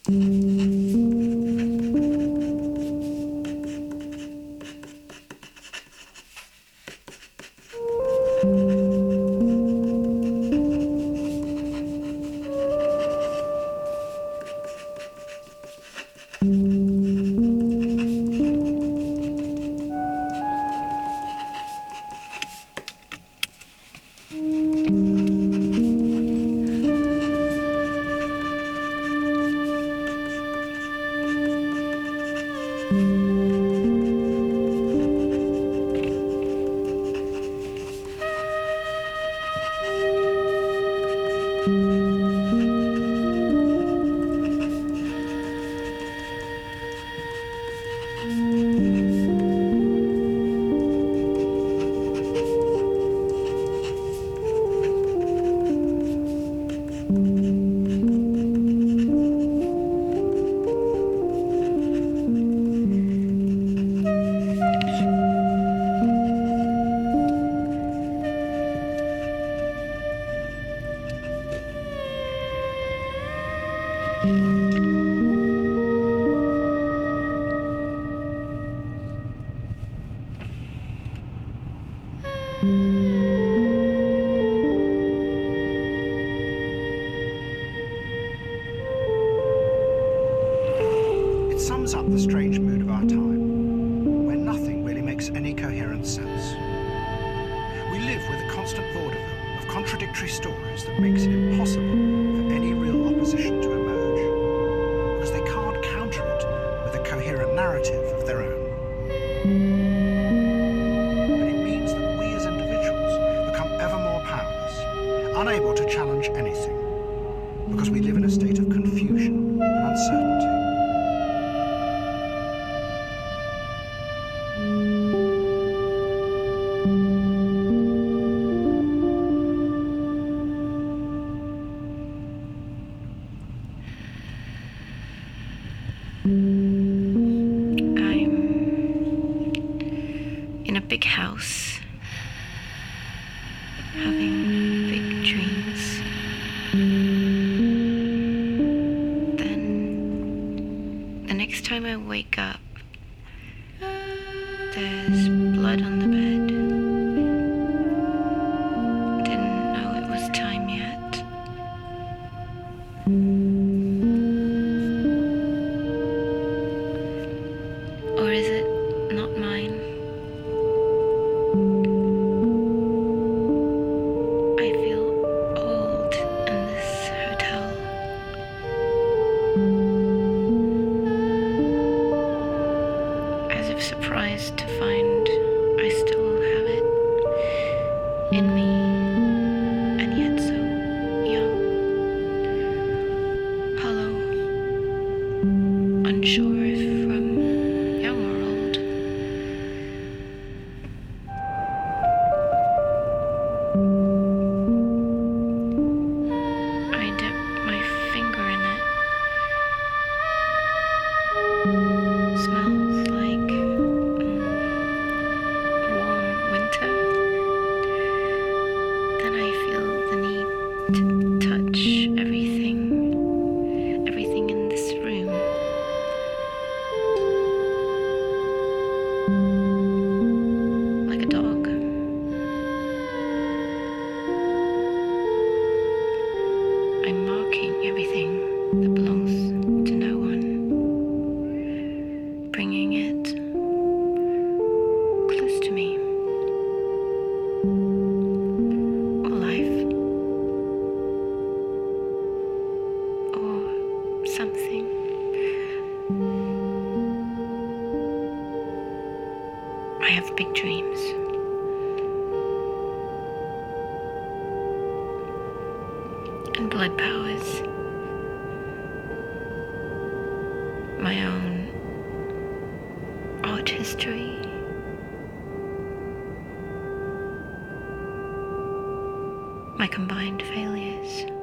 It sums up the strange mood of our time, where nothing really makes any coherent sense. We live with a constant vaudeville of contradictory stories that makes it impossible for any real opposition to emerge, because they can't counter it with a coherent narrative of their own. But it means that we as individuals become ever more powerless, unable to challenge anything, because we live in a state of confusion and uncertainty. I'm in a big house, having big dreams. Then, the next time I wake up, there's blood on the bed. Didn't know it was time yet. Or is it not mine? I feel old in this hotel. As if surprised to find I still have it in me, and yet so young. Hollow, unsure if from young or old. I dip my finger in it. Smells like warm winter. Then I feel the need to touch everything in this room. Like a dog. I'm marking everything that belongs to no one, bringing it close to me. Or life. Or something. I have big dreams. And blood powers. My own art history. My combined failures.